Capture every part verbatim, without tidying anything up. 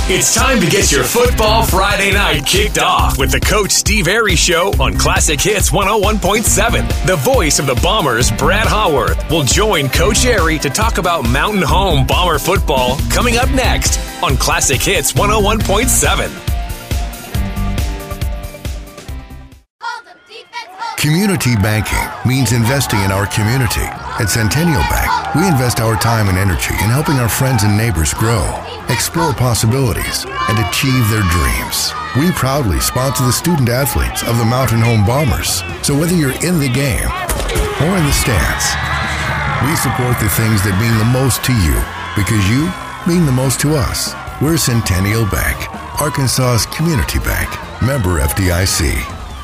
It's time to get your Football Friday night kicked off with the Coach Steve Airy Show on Classic Hits one oh one point seven. The voice of the Bombers, Brad Howarth, will join Coach Airy to talk about Mountain Home Bomber football coming up next on Classic Hits one oh one point seven. Community banking means investing in our community. At Centennial Bank, we invest our time and energy in helping our friends and neighbors grow, explore possibilities, and achieve their dreams. We proudly sponsor the student athletes of the Mountain Home Bombers. So whether you're in the game or in the stands, we support the things that mean the most to you because you mean the most to us. We're Centennial Bank, Arkansas's community bank. Member F D I C.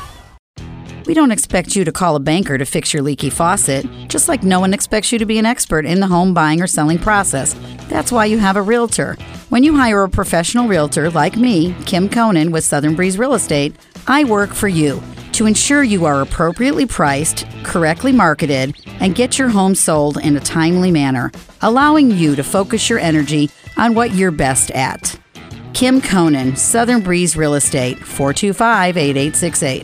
We don't expect you to call a banker to fix your leaky faucet, just like no one expects you to be an expert in the home buying or selling process. That's why you have a realtor. When you hire a professional realtor like me, Kim Conan with Southern Breeze Real Estate, I work for you to ensure you are appropriately priced, correctly marketed, and get your home sold in a timely manner, allowing you to focus your energy on what you're best at. Kim Conan, Southern Breeze Real Estate, four two five, eight eight six eight.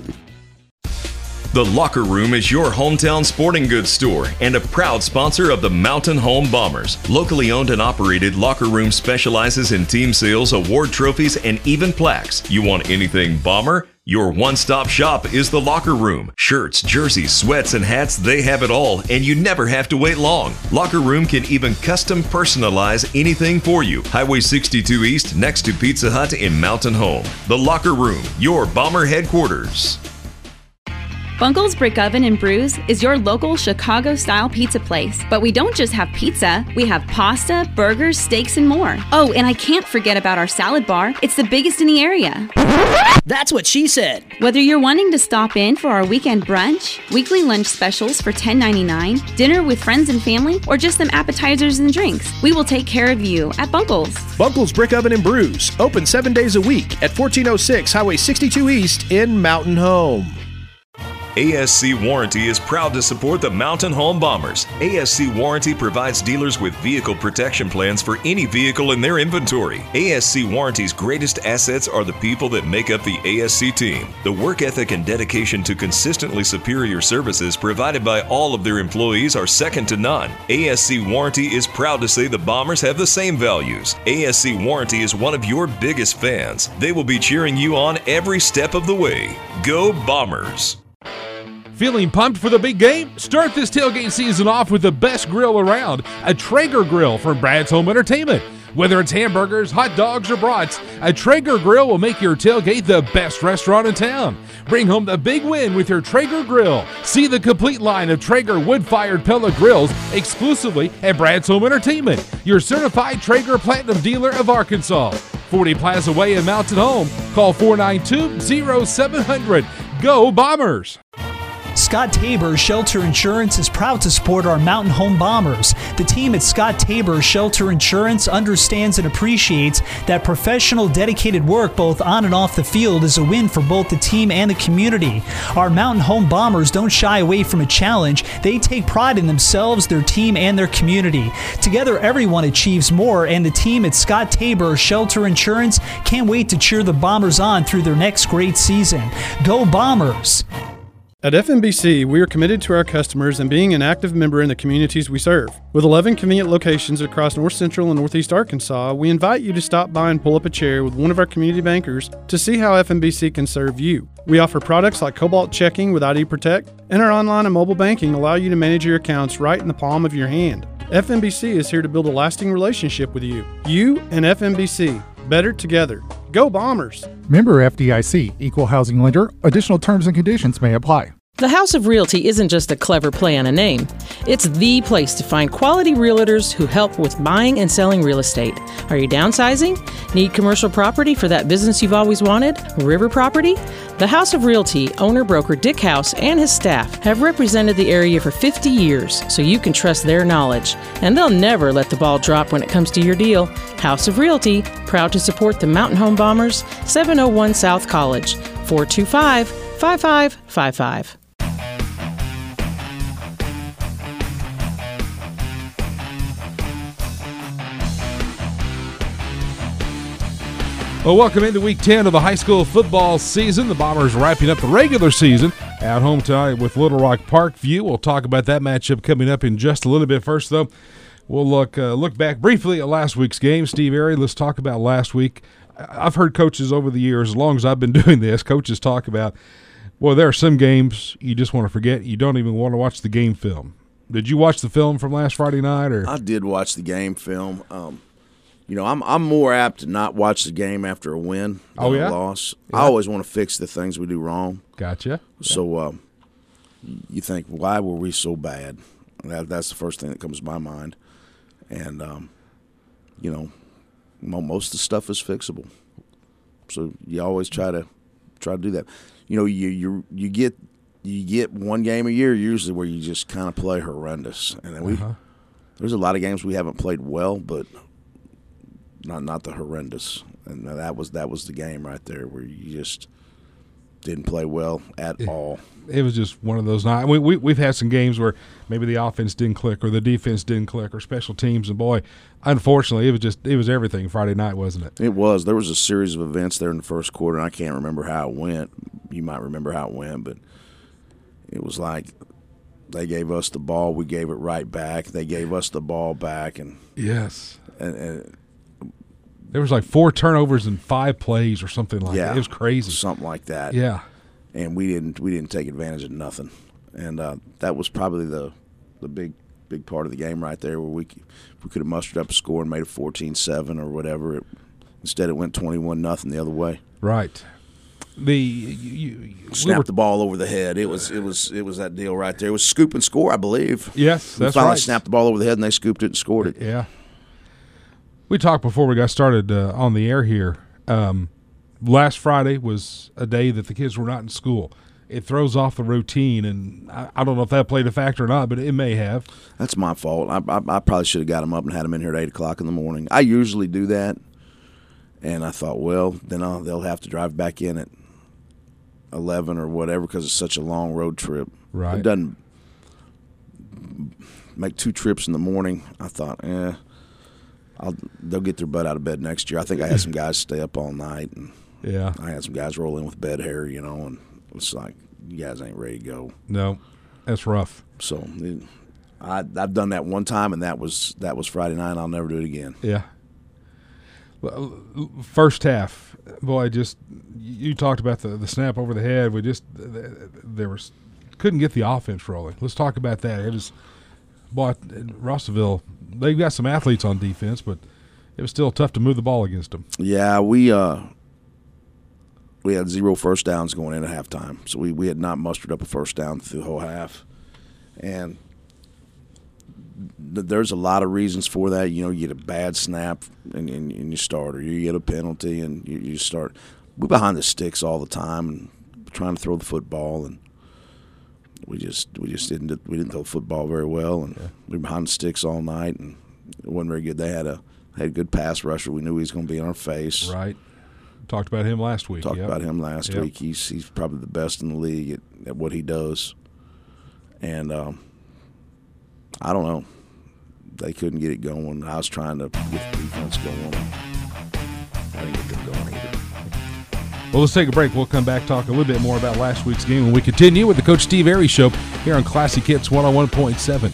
The Locker Room is your hometown sporting goods store and a proud sponsor of the Mountain Home Bombers. Locally owned and operated, Locker Room specializes in team sales, award trophies, and even plaques. You want anything Bomber? Your one-stop shop is the Locker Room. Shirts, jerseys, sweats, and hats, they have it all, and you never have to wait long. Locker Room can even custom personalize anything for you. Highway sixty-two East, next to Pizza Hut in Mountain Home. The Locker Room, your Bomber headquarters. Bunkle's Brick Oven and Brews is your local Chicago-style pizza place. But we don't just have pizza. We have pasta, burgers, steaks, and more. Oh, and I can't forget about our salad bar. It's the biggest in the area. That's what she said. Whether you're wanting to stop in for our weekend brunch, weekly lunch specials for ten ninety-nine, dinner with friends and family, or just some appetizers and drinks, we will take care of you at Bunkle's. Bunkle's Brick Oven and Brews, open seven days a week at fourteen oh six Highway sixty-two East in Mountain Home. A S C Warranty is proud to support the Mountain Home Bombers. A S C Warranty provides dealers with vehicle protection plans for any vehicle in their inventory. A S C Warranty's greatest assets are the people that make up the A S C team. The work ethic and dedication to consistently superior services provided by all of their employees are second to none. A S C Warranty is proud to say the Bombers have the same values. A S C Warranty is one of your biggest fans. They will be cheering you on every step of the way. Go Bombers! Feeling pumped for the big game? Start this tailgate season off with the best grill around, a Traeger grill from Brad's Home Entertainment. Whether it's hamburgers, hot dogs, or brats, a Traeger grill will make your tailgate the best restaurant in town. Bring home the big win with your Traeger grill. See the complete line of Traeger wood-fired pellet grills exclusively at Brad's Home Entertainment, your certified Traeger Platinum dealer of Arkansas. forty Plaza Way in Mountain Home. Call four nine two, oh seven hundred. Go Bombers! Scott Tabor Shelter Insurance is proud to support our Mountain Home Bombers. The team at Scott Tabor Shelter Insurance understands and appreciates that professional, dedicated work both on and off the field is a win for both the team and the community. Our Mountain Home Bombers don't shy away from a challenge. They take pride in themselves, their team, and their community. Together, everyone achieves more, and the team at Scott Tabor Shelter Insurance can't wait to cheer the Bombers on through their next great season. Go Bombers! At F M B C, we are committed to our customers and being an active member in the communities we serve. With eleven convenient locations across North Central and Northeast Arkansas, we invite you to stop by and pull up a chair with one of our community bankers to see how F M B C can serve you. We offer products like Cobalt Checking with I D Protect, and our online and mobile banking allow you to manage your accounts right in the palm of your hand. F M B C is here to build a lasting relationship with you. You and F M B C. Better together. Go Bombers! Member F D I C, Equal Housing Lender. Additional terms and conditions may apply. The House of Realty isn't just a clever play on a name. It's the place to find quality realtors who help with buying and selling real estate. Are you downsizing? Need commercial property for that business you've always wanted? River property? The House of Realty owner-broker Dick House and his staff have represented the area for fifty years, so you can trust their knowledge. And they'll never let the ball drop when it comes to your deal. House of Realty, proud to support the Mountain Home Bombers, seven oh one South College, four two five, five five five five. Well, welcome into week ten of the high school football season. The Bombers wrapping up the regular season at home tonight with Little Rock Parkview. We'll talk about that matchup coming up in just a little bit. First, though, we'll look uh, look back briefly at last week's game. Steve Airy, let's talk about last week. I've heard coaches over the years, as long as I've been doing this, coaches talk about, well, there are some games you just want to forget. You don't even want to watch the game film. Did you watch the film from last Friday night? Or I did watch the game film. Um, you know, I'm I'm more apt to not watch the game after a win than oh, yeah? a loss. Yeah. I always want to fix the things we do wrong. Gotcha. So um, you think, why were we so bad? That, that's the first thing that comes to my mind. And, um, you know, most of the stuff is fixable. So you always try to try to do that. You know, you you you get you get one game a year usually where you just kind of play horrendous, and then we uh-huh. there's a lot of games we haven't played well, but not not the horrendous. And that was that was the game right there where you just didn't play well at it, all. It was just one of those nights. We, we, we've had some games where maybe the offense didn't click or the defense didn't click or special teams, and boy, unfortunately, it was just it was everything Friday night, wasn't it? It was. There was a series of events there in the first quarter, and I can't remember how it went. You might remember how it went, but it was like they gave us the ball, we gave it right back. They gave us the ball back, and yes, and, and there was like four turnovers in five plays or something like yeah, that. It was crazy, something like that. Yeah, and we didn't we didn't take advantage of nothing, and uh, that was probably the the big big part of the game right there, where we we could have mustered up a score and made it fourteen seven or whatever. It, instead, it went twenty-one nothing the other way. Right. The you, you, snapped we were, the ball over the head. It was it was it was that deal right there. It was scoop and score, I believe. Yes, we that's finally right. Snapped the ball over the head, and they scooped it and scored it. Yeah. We talked before we got started uh, on the air here. Um, last Friday was a day that the kids were not in school. It throws off the routine, and I, I don't know if that played a factor or not, but it may have. That's my fault. I, I, I probably should have got them up and had them in here at eight o'clock in the morning. I usually do that, and I thought, well, then I'll, they'll have to drive back in at eleven or whatever because it's such a long road trip. Right. It doesn't make two trips in the morning. I thought, eh, I'll, they'll get their butt out of bed next year. I think I had some guys stay up all night, and yeah, I had some guys roll in with bed hair, you know, and it's like, you guys ain't ready to go. No, that's rough. So it, I, I've done that one time, and that was that was Friday night. I'll never do it again. Yeah. First half, boy, just you talked about the, the snap over the head. We just there was couldn't get the offense rolling. Let's talk about that. It was, boy, Rossville, they've got some athletes on defense, but it was still tough to move the ball against them. Yeah, we uh, we had zero first downs going in at halftime, so we, we had not mustered up a first down through the whole half, and th- there's a lot of reasons for that. You know, you get a bad snap and, and, and you start, or you get a penalty and you, you start. We're behind the sticks all the time and trying to throw the football, and we just we just didn't we didn't throw the football very well, and yeah. we were behind the sticks all night, and it wasn't very good. They had a had a good pass rusher. We knew he was going to be in our face. Right. Talked about him last week. Talked yep. about him last yep. week. He's he's probably the best in the league at, at what he does. And um, I don't know. They couldn't get it going. I was trying to get the defense going. I didn't get them going either. Well, let's take a break. We'll come back, talk a little bit more about last week's game when we continue with the Coach Steve Airy Show here on Classic Hits one oh one point seven.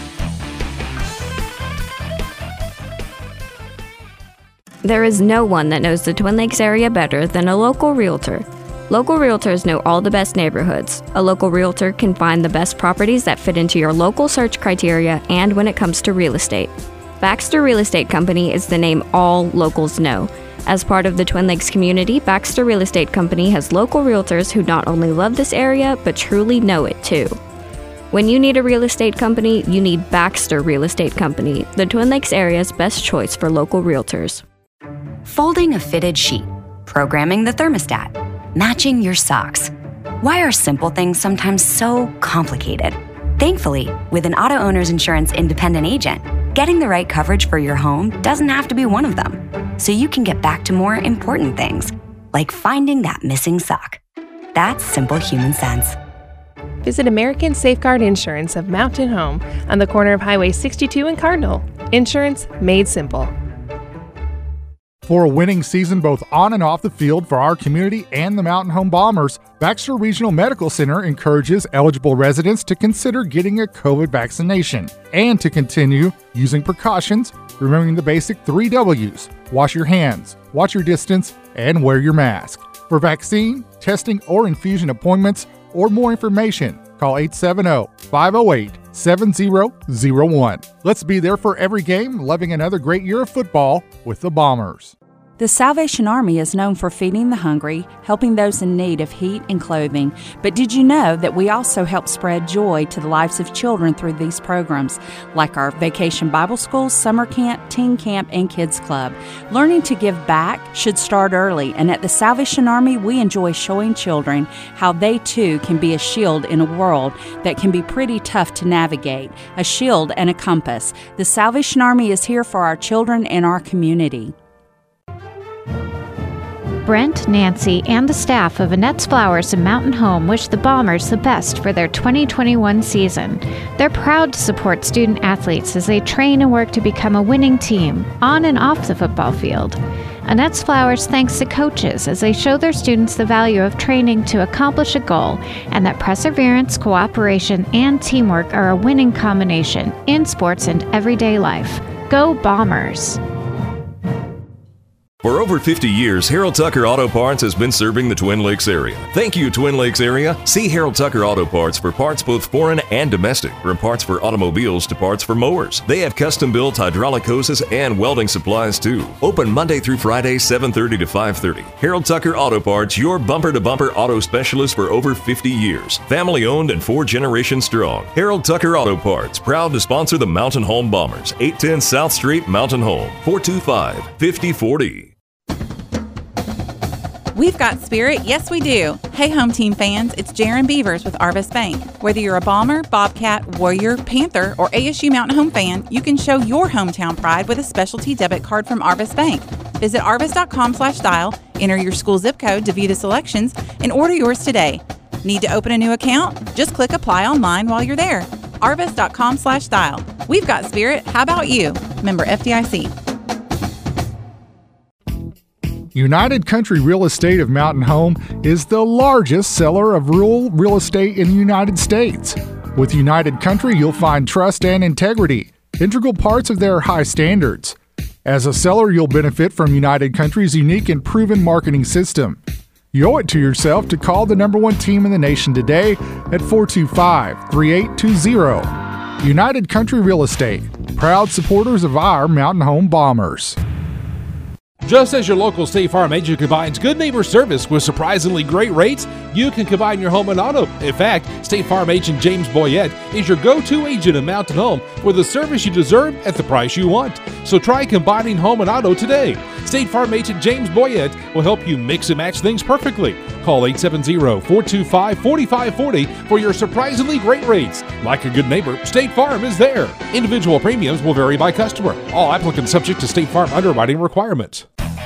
There is no one that knows the Twin Lakes area better than a local realtor. Local realtors know all the best neighborhoods. A local realtor can find the best properties that fit into your local search criteria and when it comes to real estate. Baxter Real Estate Company is the name all locals know. As part of the Twin Lakes community, Baxter Real Estate Company has local realtors who not only love this area, but truly know it too. When you need a real estate company, you need Baxter Real Estate Company, the Twin Lakes area's best choice for local realtors. Folding a fitted sheet, programming the thermostat, matching your socks. Why are simple things sometimes so complicated? Thankfully, with an Auto Owners Insurance independent agent, getting the right coverage for your home doesn't have to be one of them. So you can get back to more important things, like finding that missing sock. That's simple human sense. Visit American Safeguard Insurance of Mountain Home on the corner of Highway sixty-two and Cardinal. Insurance made simple. For a winning season both on and off the field for our community and the Mountain Home Bombers, Baxter Regional Medical Center encourages eligible residents to consider getting a COVID vaccination and to continue using precautions, remembering the basic three W's: wash your hands, watch your distance, and wear your mask. For vaccine, testing, or infusion appointments, or more information, call eight seven zero, five zero eight, seven zero zero one. Let's be there for every game, loving another great year of football with the Bombers. The Salvation Army is known for feeding the hungry, helping those in need of heat and clothing. But did you know that we also help spread joy to the lives of children through these programs, like our Vacation Bible School, Summer Camp, Teen Camp, and Kids Club? Learning to give back should start early, and at the Salvation Army, we enjoy showing children how they too can be a shield in a world that can be pretty tough to navigate, a shield and a compass. The Salvation Army is here for our children and our community. Brent, Nancy, and the staff of Annette's Flowers and Mountain Home wish the Bombers the best for their twenty twenty-one season. They're proud to support student athletes as they train and work to become a winning team, on and off the football field. Annette's Flowers thanks the coaches as they show their students the value of training to accomplish a goal, and that perseverance, cooperation, and teamwork are a winning combination in sports and everyday life. Go Bombers! For over fifty years, Harold Tucker Auto Parts has been serving the Twin Lakes area. Thank you, Twin Lakes area. See Harold Tucker Auto Parts for parts both foreign and domestic, from parts for automobiles to parts for mowers. They have custom-built hydraulic hoses and welding supplies, too. Open Monday through Friday, seven thirty to five thirty. Harold Tucker Auto Parts, your bumper-to-bumper auto specialist for over fifty years. Family-owned and four generations strong. Harold Tucker Auto Parts, proud to sponsor the Mountain Home Bombers. eight ten South Street, Mountain Home, four two five, five zero four zero. We've got spirit, yes we do. Hey home team fans, it's Jaron Beavers with Arvest Bank. Whether you're a Bomber, Bobcat, Warrior, Panther, or A S U Mountain Home fan, you can show your hometown pride with a specialty debit card from Arvest Bank. Visit arvest.com slash dial, enter your school zip code to view the selections, and order yours today. Need to open a new account? Just click apply online while you're there. arvest.com slash dial. We've got spirit, how about you? Member F D I C. United Country Real Estate of Mountain Home is the largest seller of rural real estate in the United States. With United Country, you'll find trust and integrity, integral parts of their high standards. As a seller, you'll benefit from United Country's unique and proven marketing system. You owe it to yourself to call the number one team in the nation today at four two five, three eight two zero. United Country Real Estate, proud supporters of our Mountain Home Bombers. Just as your local State Farm agent combines good neighbor service with surprisingly great rates, you can combine your home and auto. In fact, State Farm agent James Boyette is your go-to agent in Mountain Home for the service you deserve at the price you want. So try combining home and auto today. State Farm agent James Boyette will help you mix and match things perfectly. Call eight seven zero, four two five, four five four zero for your surprisingly great rates. Like a good neighbor, State Farm is there. Individual premiums will vary by customer. All applicants subject to State Farm underwriting requirements.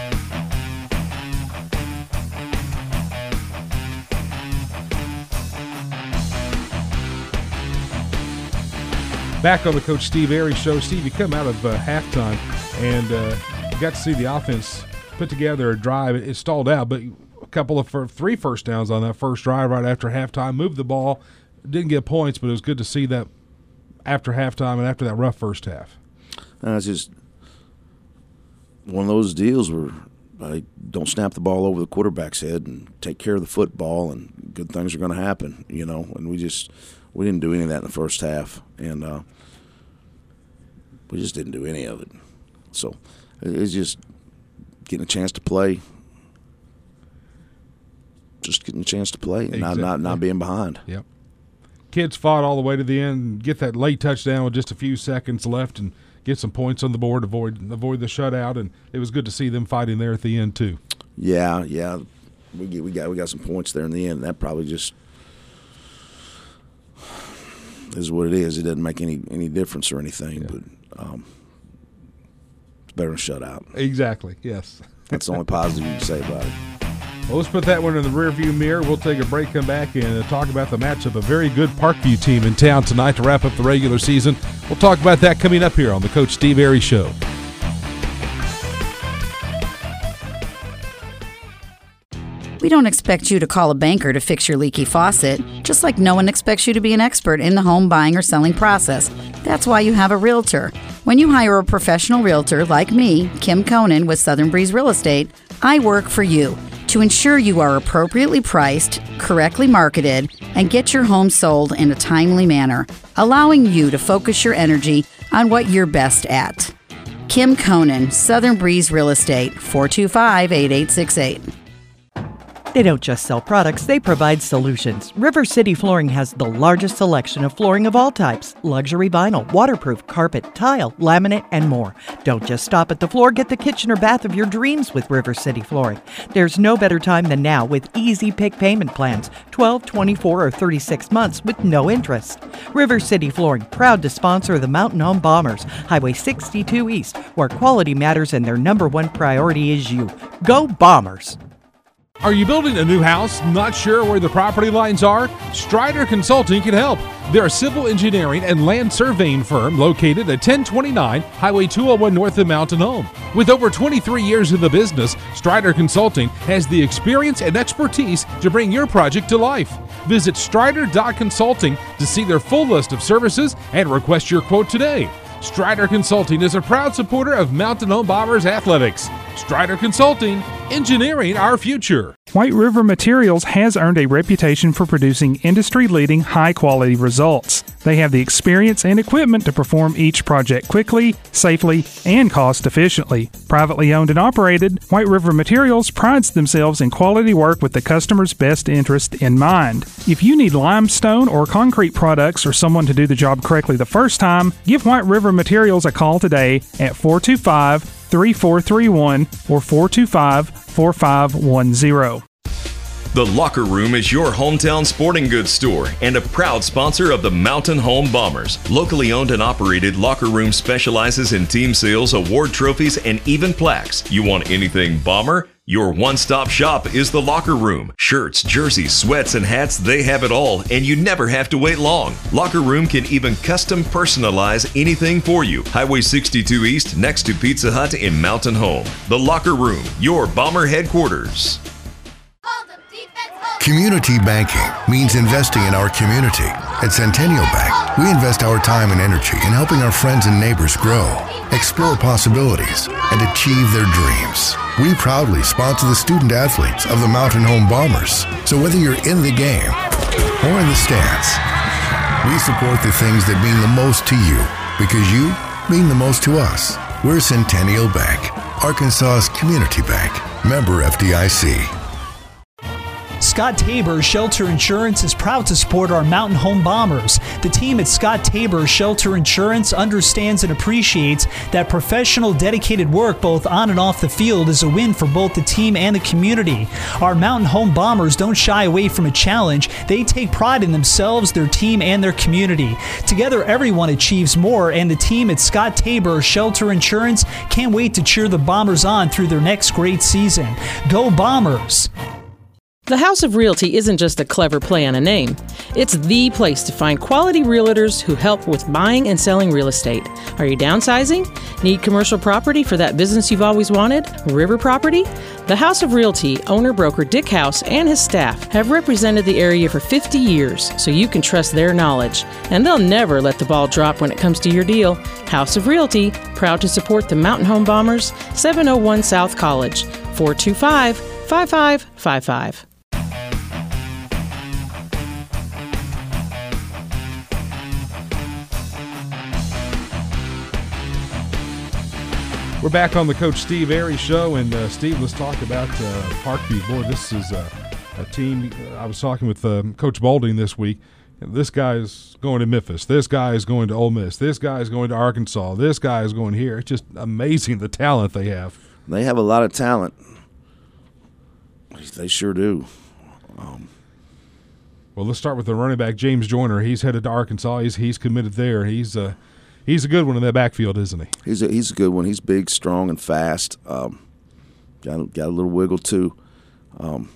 Back on the Coach Steve Airy Show. Steve, you come out of uh, halftime and uh, you got to see the offense put together a drive. It stalled out, but a couple of fir- three first downs on that first drive right after halftime. Moved the ball, didn't get points, but it was good to see that after halftime and after that rough first half. Uh, it's just one of those deals where I don't snap the ball over the quarterback's head and take care of the football, and good things are going to happen, you know. And we just we didn't do any of that in the first half, and uh, we just didn't do any of it. So it's just getting a chance to play, just getting a chance to play, and Exactly. not, not not being behind. Yep. Kids fought all the way to the end, get that late touchdown with just a few seconds left, and get some points on the board, avoid avoid the shutout, and it was good to see them fighting there at the end too. Yeah, yeah, we get, we got we got some points there in the end. That probably just is what it is. It doesn't make any any difference or anything, yeah. but um, it's better than shutout. Exactly. Yes. That's the only positive you can say about it. Well, let's put that one in the rearview mirror. We'll take a break, come back, and talk about the matchup. A very good Parkview team in town tonight to wrap up the regular season. We'll talk about that coming up here on the Coach Steve Airy Show. We don't expect you to call a banker to fix your leaky faucet, just like no one expects you to be an expert in the home buying or selling process. That's why you have a realtor. When you hire a professional realtor like me, Kim Conan with Southern Breeze Real Estate, I work for you to ensure you are appropriately priced, correctly marketed, and get your home sold in a timely manner, allowing you to focus your energy on what you're best at. Kim Conan, Southern Breeze Real Estate, four two five, eight eight six eight. They don't just sell products, they provide solutions. River City Flooring has the largest selection of flooring of all types: luxury vinyl, waterproof, carpet, tile, laminate, and more. Don't just stop at the floor, get the kitchen or bath of your dreams with River City Flooring. There's no better time than now with easy pick payment plans, twelve, twenty-four, or thirty-six months with no interest. River City Flooring, proud to sponsor the Mountain Home Bombers, Highway sixty-two East, where quality matters and their number one priority is you. Go Bombers! Are you building a new house, not sure where the property lines are? Strider Consulting can help. They're a civil engineering and land surveying firm located at ten twenty-nine Highway two oh one north of Mountain Home. With over twenty-three years in the business, Strider Consulting has the experience and expertise to bring your project to life. Visit strider dot consulting to see their full list of services and request your quote today. Strider Consulting is a proud supporter of Mountain Home Bombers athletics. Strider Consulting, engineering our future. White River Materials has earned a reputation for producing industry-leading, high-quality results. They have the experience and equipment to perform each project quickly, safely, and cost-efficiently. Privately owned and operated, White River Materials prides themselves in quality work with the customer's best interest in mind. If you need limestone or concrete products or someone to do the job correctly the first time, give White River Materials a call today at four two five, three four three one or four two five, four five one zero. The Locker Room is your hometown sporting goods store and a proud sponsor of the Mountain Home Bombers. Locally owned and operated, Locker Room specializes in team sales, award trophies, and even plaques. You want anything Bomber? Your one-stop shop is the Locker Room. Shirts, jerseys, sweats, and hats, they have it all, and you never have to wait long. Locker Room can even custom personalize anything for you. Highway sixty-two East, next to Pizza Hut in Mountain Home. The Locker Room, your Bomber headquarters. Community banking means investing in our community. At Centennial Bank, we invest our time and energy in helping our friends and neighbors grow, explore possibilities, and achieve their dreams. We proudly sponsor the student athletes of the Mountain Home Bombers. So whether you're in the game or in the stands, we support the things that mean the most to you because you mean the most to us. We're Centennial Bank, Arkansas's community bank. Member F D I C. Scott Tabor Shelter Insurance is proud to support our Mountain Home Bombers. The team at Scott Tabor Shelter Insurance understands and appreciates that professional, dedicated work both on and off the field is a win for both the team and the community. Our Mountain Home Bombers don't shy away from a challenge. They take pride in themselves, their team, and their community. Together, everyone achieves more, and the team at Scott Tabor Shelter Insurance can't wait to cheer the Bombers on through their next great season. Go Bombers! The House of Realty isn't just a clever play on a name. It's the place to find quality realtors who help with buying and selling real estate. Are you downsizing? Need commercial property for that business you've always wanted? River property? The House of Realty owner-broker Dick House and his staff have represented the area for fifty years, so you can trust their knowledge. And they'll never let the ball drop when it comes to your deal. House of Realty, proud to support the Mountain Home Bombers, seven oh one South College, four two five, five five five five. We're back on the Coach Steve Airy Show, and uh, Steve, let's talk about uh, Parkview. Boy, this is a, a team. I was talking with uh, Coach Balding this week. This guy is going to Memphis. This guy is going to Ole Miss. This guy is going to Arkansas. This guy is going here. It's just amazing the talent they have. They have a lot of talent. They sure do. Um, well, let's start with the running back, James Joyner. He's headed to Arkansas. He's he's committed there. He's uh, He's a good one in that backfield, isn't he? He's a, he's a good one. He's big, strong, and fast. Um, got, got a little wiggle, too. Um,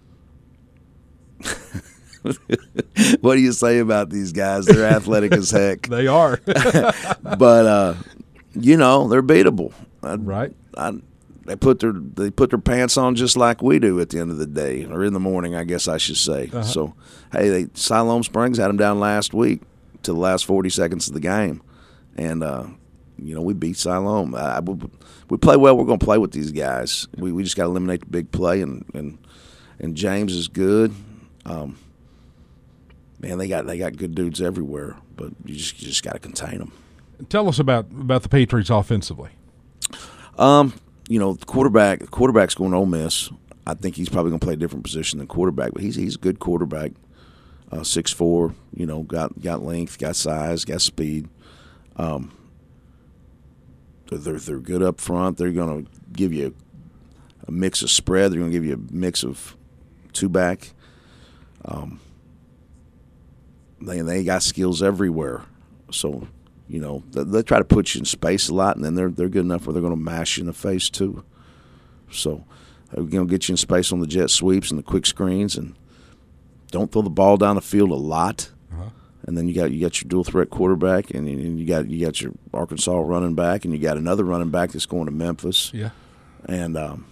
what do you say about these guys? They're athletic as heck. They are. But, uh, you know, they're beatable. I, right. I, they put their they put their pants on just like we do at the end of the day, or in the morning, I guess I should say. Uh-huh. So, hey, they, Siloam Springs had them down last week to the last forty seconds of the game, and uh, you know we beat Siloam. I, we, we play well. We're going to play with these guys. We we just got to eliminate the big play, and and and James is good. Um, man, they got they got good dudes everywhere, but you just you just got to contain them. Tell us about about the Patriots offensively. Um, you know, the quarterback, the quarterback's going to Ole Miss. I think he's probably going to play a different position than quarterback, but he's he's a good quarterback. Uh, six foot four, you know, got got length, got size, got speed. Um, they're they're good up front. They're going to give you a, a mix of spread. They're going to give you a mix of two back. Um, they they got skills everywhere, so. You know, they, they try to put you in space a lot, and then they're they're good enough where they're going to mash you in the face too. So, they're going to get you in space on the jet sweeps and the quick screens, and don't throw the ball down the field a lot. Uh-huh. And then you got you got your dual threat quarterback, and, and you got you got your Arkansas running back, and you got another running back that's going to Memphis. Yeah, and um,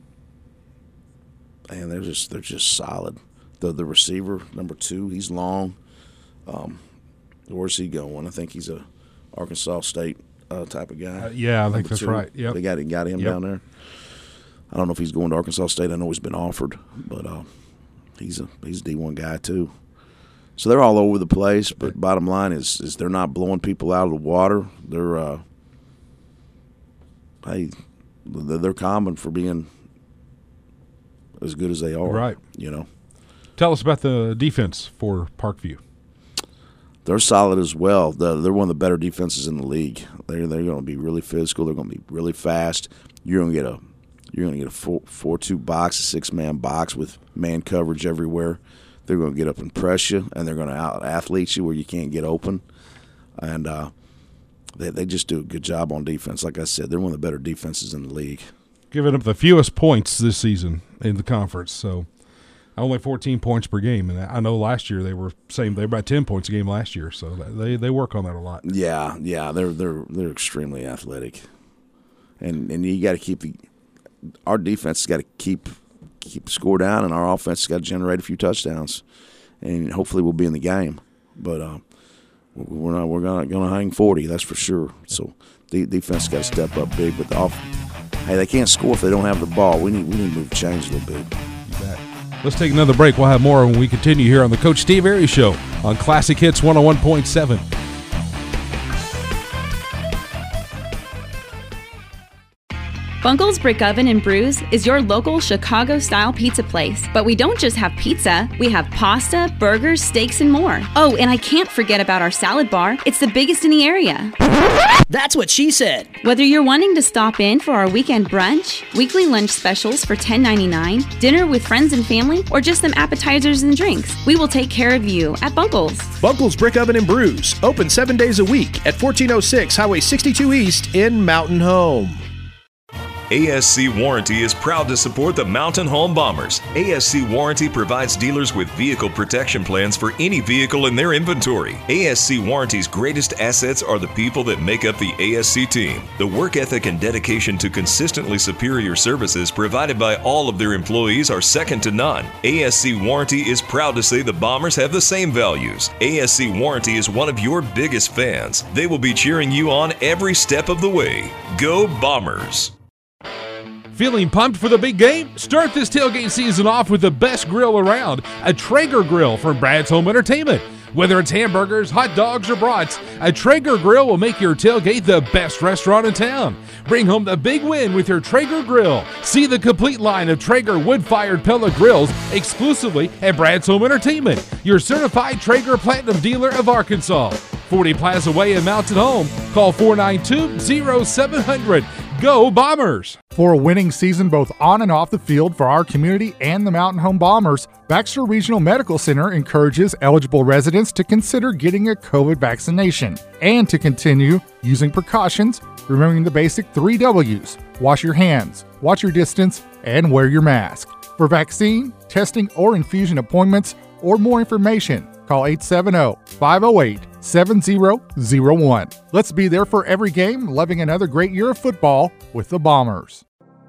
and they're just they're just solid. The the receiver number two, he's long. Um, where's he going? I think he's a Arkansas State uh, type of guy. Uh, yeah, I think Number that's two. right. Yep. They got got him Yep. down there. I don't know if he's going to Arkansas State. I know he's been offered, but uh, he's a he's a D one guy too. So they're all over the place. But bottom line is is they're not blowing people out of the water. They're uh, hey, they're common for being as good as they are. Right. You know. Tell us about the defense for Parkview. They're solid as well. They're one of the better defenses in the league. They're they're going to be really physical. They're going to be really fast. You're going to get a you're going to get a four four two box, a six man box with man coverage everywhere. They're going to get up and press you, and they're going to out athlete you where you can't get open. And uh, they they just do a good job on defense. Like I said, they're one of the better defenses in the league. Giving up the fewest points this season in the conference, so. Only fourteen points per game, and I know last year they were same. They were about ten points a game last year, so they they work on that a lot. Yeah, yeah, they're they're they're extremely athletic, and and you got to keep the our defense has got to keep keep the score down, and our offense has got to generate a few touchdowns, and hopefully we'll be in the game. But uh, we're not we're gonna gonna hang forty, that's for sure. So the defense got to step up big, but the off. Hey, they can't score if they don't have the ball. We need we need to move change a little bit. Let's take another break. We'll have more when we continue here on the Coach Steve Airy Show on Classic Hits one oh one point seven. Bunkle's Brick Oven and Brews is your local Chicago-style pizza place. But we don't just have pizza. We have pasta, burgers, steaks, and more. Oh, and I can't forget about our salad bar. It's the biggest in the area. That's what she said. Whether you're wanting to stop in for our weekend brunch, weekly lunch specials for ten ninety-nine, dinner with friends and family, or just some appetizers and drinks, we will take care of you at Bunkle's. Bunkle's Brick Oven and Brews, open seven days a week at fourteen oh six Highway sixty-two East in Mountain Home. A S C Warranty is proud to support the Mountain Home Bombers. A S C Warranty provides dealers with vehicle protection plans for any vehicle in their inventory. A S C Warranty's greatest assets are the people that make up the A S C team. The work ethic and dedication to consistently superior services provided by all of their employees are second to none. A S C Warranty is proud to say the Bombers have the same values. A S C Warranty is one of your biggest fans. They will be cheering you on every step of the way. Go Bombers! Feeling pumped for the big game? Start this tailgate season off with the best grill around, a Traeger grill from Brad's Home Entertainment. Whether it's hamburgers, hot dogs, or brats, a Traeger grill will make your tailgate the best restaurant in town. Bring home the big win with your Traeger grill. See the complete line of Traeger wood-fired pellet grills exclusively at Brad's Home Entertainment, your certified Traeger Platinum dealer of Arkansas. forty Plaza Way in Mountain Home. Call four nine two, oh seven hundred. Go Bombers! For a winning season both on and off the field for our community and the Mountain Home Bombers, Baxter Regional Medical Center encourages eligible residents to consider getting a COVID vaccination and to continue using precautions, remembering the basic three W's: wash your hands, watch your distance, and wear your mask. For vaccine, testing, or infusion appointments, or more information, call eight seven zero, five zero eight, seven zero zero one. Let's be there for every game, loving another great year of football with the Bombers.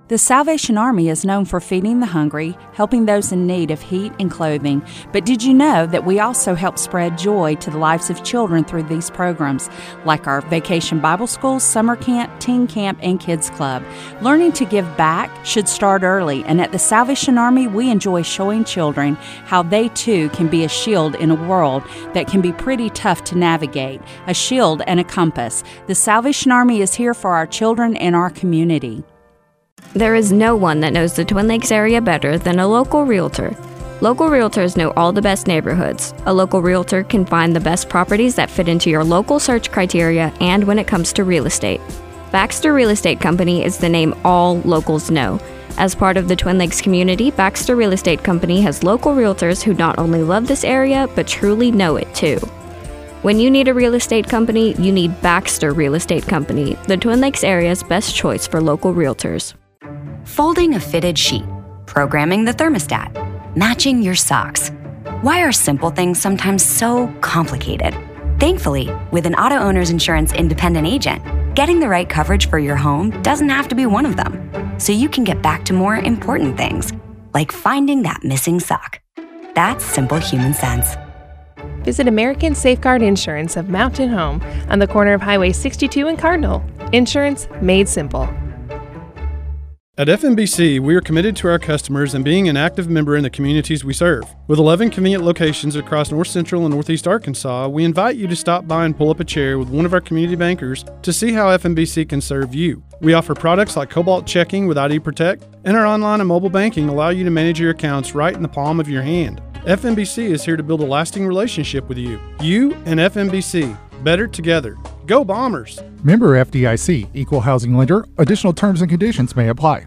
The Salvation Army is known for feeding the hungry, helping those in need of heat and clothing. But did you know that we also help spread joy to the lives of children through these programs, like our Vacation Bible School, Summer Camp, Teen Camp, and Kids Club? Learning to give back should start early, and at the Salvation Army, we enjoy showing children how they too can be a shield in a world that can be pretty tough to navigate, a shield and a compass. The Salvation Army is here for our children and our community. There is no one that knows the Twin Lakes area better than a local realtor. Local realtors know all the best neighborhoods. A local realtor can find the best properties that fit into your local search criteria and when it comes to real estate. Baxter Real Estate Company is the name all locals know. As part of the Twin Lakes community, Baxter Real Estate Company has local realtors who not only love this area, but truly know it too. When you need a real estate company, you need Baxter Real Estate Company, the Twin Lakes area's best choice for local realtors. Folding a fitted sheet, programming the thermostat, matching your socks. Why are simple things sometimes so complicated? Thankfully, with an auto owner's insurance independent agent, getting the right coverage for your home doesn't have to be one of them. So you can get back to more important things, like finding that missing sock. That's simple human sense. Visit American Safeguard Insurance of Mountain Home on the corner of Highway sixty-two and Cardinal. Insurance made simple. At F M B C, we are committed to our customers and being an active member in the communities we serve. With eleven convenient locations across North Central and Northeast Arkansas, we invite you to stop by and pull up a chair with one of our community bankers to see how F M B C can serve you. We offer products like Cobalt Checking with I D Protect, and our online and mobile banking allow you to manage your accounts right in the palm of your hand. F M B C is here to build a lasting relationship with you. You and F M B C, better together. Go Bombers! Member F D I C, Equal Housing Lender. Additional terms and conditions may apply.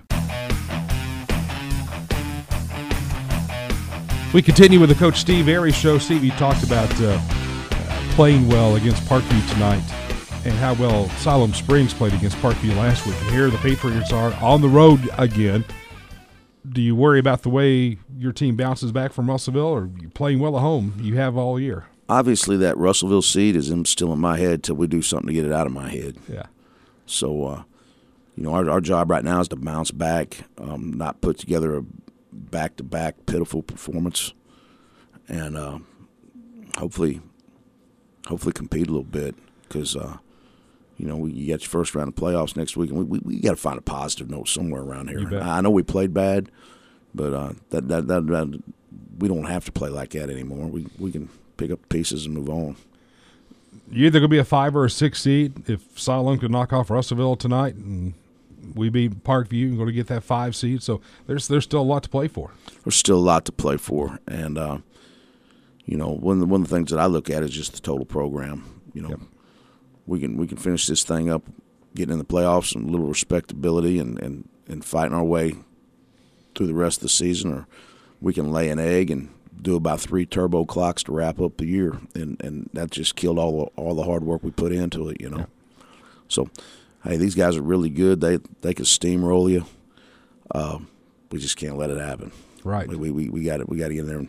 We continue with the Coach Steve Airy Show. Steve, you talked about uh, playing well against Parkview tonight and how well Siloam Springs played against Parkview last week. And here the Patriots are on the road again. Do you worry about the way your team bounces back from Russellville, or are you playing well at home? You have all year. Obviously, that Russellville seed is in, still in my head till we do something to get it out of my head. Yeah. So, uh, you know, our, our job right now is to bounce back, um, not put together a back-to-back pitiful performance, and uh, hopefully, hopefully compete a little bit because, uh, you know, we, you got your first round of playoffs next week, and we we, we got to find a positive note somewhere around here. I know we played bad, but uh, that, that, that that we don't have to play like that anymore. We we can pick up pieces and move on. You're either going to be a five or a six seed if Siloam could knock off Russellville tonight, and we beat Parkview and going to get that five seed. So there's there's still a lot to play for. There's still a lot to play for, and uh, you know, one of the, one of the things that I look at is just the total program. You know, yep. we can we can finish this thing up, getting in the playoffs and a little respectability, and, and, and fighting our way through the rest of the season, or we can lay an egg and do about three turbo clocks to wrap up the year, and, and that just killed all all the hard work we put into it. You know, yeah. So. Hey, these guys are really good. They they can steamroll you. Uh, we just can't let it happen. Right. We we we got it. We got to get in there and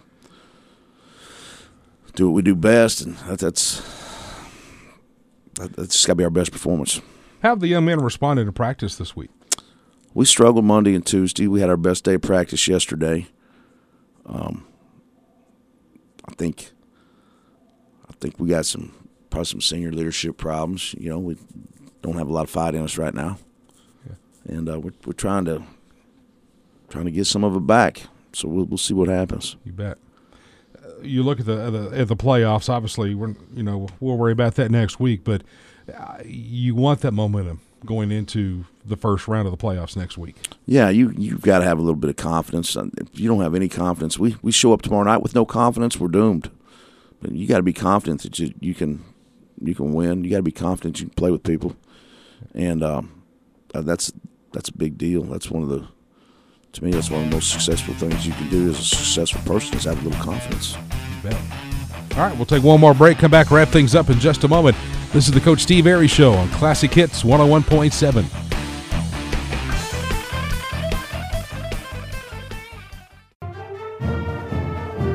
do what we do best, and that, that's that, that's just got to be our best performance. How have the young men responded to practice this week? We struggled Monday and Tuesday. We had our best day of practice yesterday. Um, I think I think we got some probably some senior leadership problems. You know, we don't have a lot of fight in us right now, yeah. and uh, we're we're trying to trying to get some of it back. So we'll we'll see what happens. You bet. Uh, you look at the, the at the playoffs. Obviously, we're you know we'll worry about that next week, but uh, you want that momentum going into the first round of the playoffs next week. Yeah, you you've got to have a little bit of confidence. If you don't have any confidence, we we show up tomorrow night with no confidence, we're doomed. But you got to be confident that you you can you can win. You got to be confident you can play with people. And um, that's that's a big deal. That's one of the, to me, that's one of the most successful things you can do as a successful person is have a little confidence. You bet. All right, we'll take one more break, come back, wrap things up in just a moment. This is the Coach Steve Airy Show on Classic Hits one oh one point seven.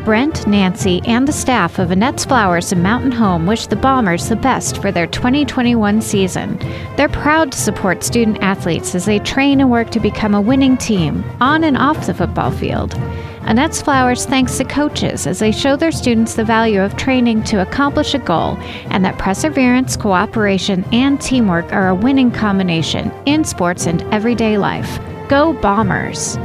Brent, Nancy, and the staff of Annette's Flowers and Mountain Home wish the Bombers the best for their twenty twenty-one season. They're proud to support student athletes as they train and work to become a winning team, on and off the football field. Annette's Flowers thanks the coaches as they show their students the value of training to accomplish a goal, and that perseverance, cooperation, and teamwork are a winning combination in sports and everyday life. Go Bombers!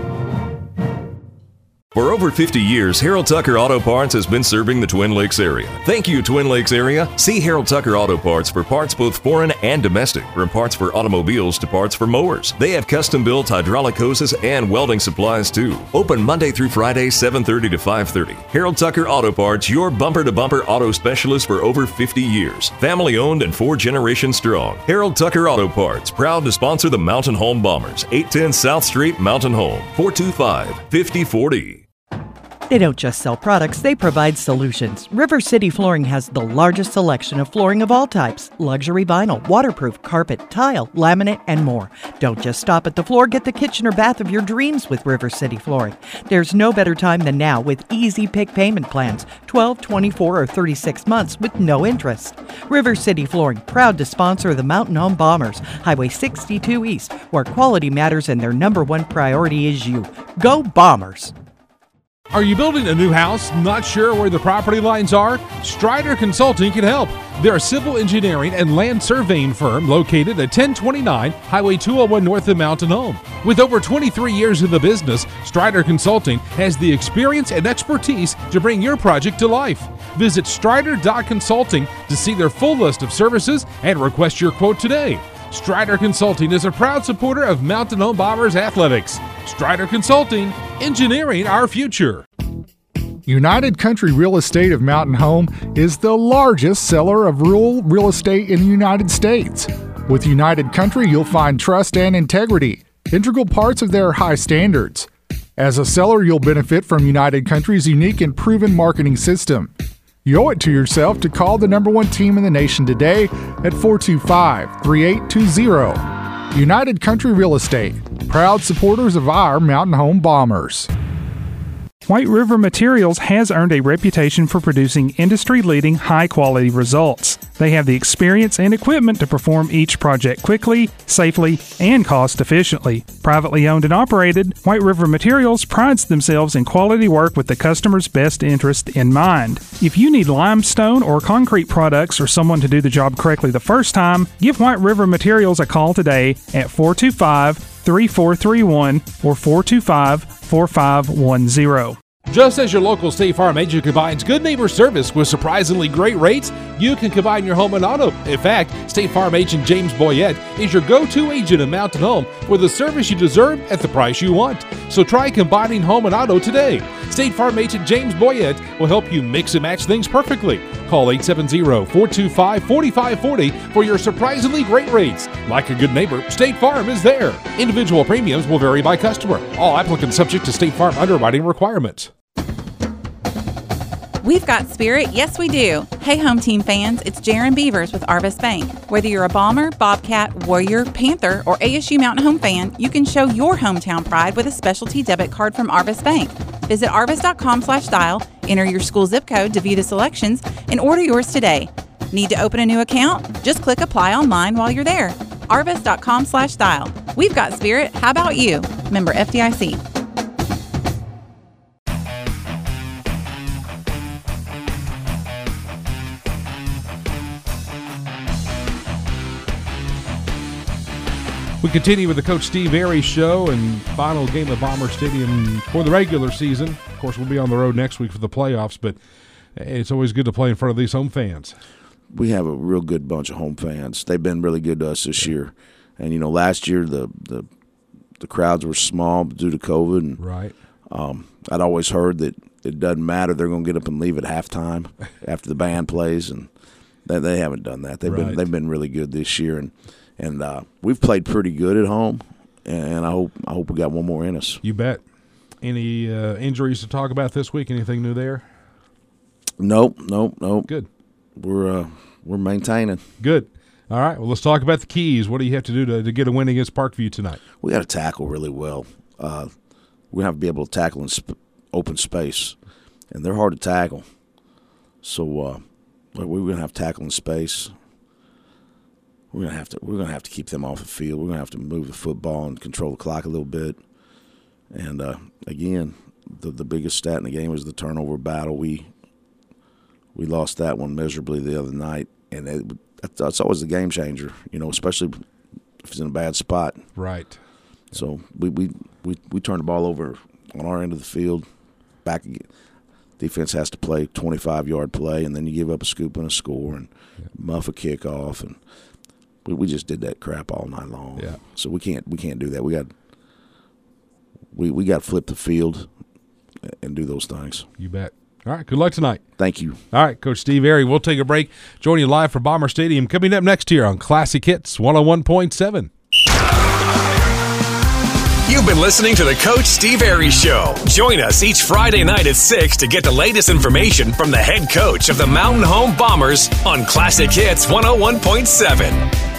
For over fifty years, Harold Tucker Auto Parts has been serving the Twin Lakes area. Thank you, Twin Lakes area. See Harold Tucker Auto Parts for parts both foreign and domestic, from parts for automobiles to parts for mowers. They have custom-built hydraulic hoses and welding supplies, too. Open Monday through Friday, seven thirty to five thirty. Harold Tucker Auto Parts, your bumper-to-bumper auto specialist for over fifty years. Family-owned and four generations strong. Harold Tucker Auto Parts, proud to sponsor the Mountain Home Bombers. eight ten South Street, Mountain Home. four two five, five oh four oh. They don't just sell products, they provide solutions. River City Flooring has the largest selection of flooring of all types: luxury vinyl, waterproof, carpet, tile, laminate, and more. Don't just stop at the floor, get the kitchen or bath of your dreams with River City Flooring. There's no better time than now with easy pick payment plans, twelve, twenty-four, or thirty-six months with no interest. River City Flooring, proud to sponsor the Mountain Home Bombers, Highway sixty-two East, where quality matters and their number one priority is you. Go Bombers! Are you building a new house, not sure where the property lines are? Strider Consulting can help. They're a civil engineering and land surveying firm located at ten twenty-nine Highway two oh one north of Mountain Home. With over twenty-three years in the business, Strider Consulting has the experience and expertise to bring your project to life. Visit strider dot consulting to see their full list of services and request your quote today. Strider Consulting is a proud supporter of Mountain Home Bombers athletics. Strider Consulting, engineering our future. United Country Real Estate of Mountain Home is the largest seller of rural real estate in the United States. With United Country, you'll find trust and integrity, integral parts of their high standards. As a seller, you'll benefit from United Country's unique and proven marketing system. You owe it to yourself to call the number one team in the nation today at four two five, three eight two zero. United Country Real Estate, proud supporters of our Mountain Home Bombers. White River Materials has earned a reputation for producing industry-leading, high-quality results. They have the experience and equipment to perform each project quickly, safely, and cost-efficiently. Privately owned and operated, White River Materials prides themselves in quality work with the customer's best interest in mind. If you need limestone or concrete products or someone to do the job correctly the first time, give White River Materials a call today at four two five, three four three one or four two five, four five one zero. Just as your local State Farm agent combines good neighbor service with surprisingly great rates, you can combine your home and auto. In fact, State Farm agent James Boyette is your go-to agent in Mountain Home for the service you deserve at the price you want. So try combining home and auto today. State Farm agent James Boyette will help you mix and match things perfectly. Call eight seven zero, four two five, four five four zero for your surprisingly great rates. Like a good neighbor, State Farm is there. Individual premiums will vary by customer. All applicants subject to State Farm underwriting requirements. We've got spirit, yes we do. Hey home team fans, it's Jaron Beavers with Arvis Bank. Whether you're a Bomber, Bobcat, Warrior, Panther, or A S U Mountain Home fan, you can show your hometown pride with a specialty debit card from Arvis Bank. Visit arvis dot com slash dial, enter your school zip code to view the selections, and order yours today. Need to open a new account? Just click apply online while you're there. arvis dot com slash dial. We've got spirit, how about you? Member F D I C. We continue with the Coach Steve Airy Show and final game of Bomber Stadium for the regular season. Of course, we'll be on the road next week for the playoffs, but it's always good to play in front of these home fans. We have a real good bunch of home fans. They've been really good to us this year. And, you know, last year the the, the crowds were small due to COVID. And, right. Um, I'd always heard that it doesn't matter. They're going to get up and leave at halftime after the band plays, and they, they haven't done that. They've right. been they've been really good this year, and and uh, we've played pretty good at home. And I hope I hope we got one more in us. You bet. Any uh, injuries to talk about this week? Anything new there? Nope, nope, nope. Good. We're uh, we're maintaining. Good. All right. Well, let's talk about the keys. What do you have to do to, to get a win against Parkview tonight? We got to tackle really well. Uh, we have to be able to tackle in sp- open space, and they're hard to tackle. So uh, we're going to have tackling space. We're going to have to we're going to have to keep them off the field. We're going to have to move the football and control the clock a little bit. And uh, again, the the biggest stat in the game is the turnover battle. We we lost that one miserably the other night, and it, that's always the game changer. You know, especially if it's in a bad spot. Right. So we we, we, we turn the ball over on our end of the field. Back again. Defense has to play twenty-five yard play, and then you give up a scoop and a score and yeah. muff a kickoff, and we, we just did that crap all night long. Yeah. So we can't we can't do that. We got we we got to flip the field and do those things. You bet. All right. Good luck tonight. Thank you. All right, Coach Steve Airy. We'll take a break. Join you live from Bomber Stadium. Coming up next here on Classic Hits one oh one point seven. You've been listening to the Coach Steve Airy Show. Join us each Friday night at six to get the latest information from the head coach of the Mountain Home Bombers on Classic Hits one oh one point seven.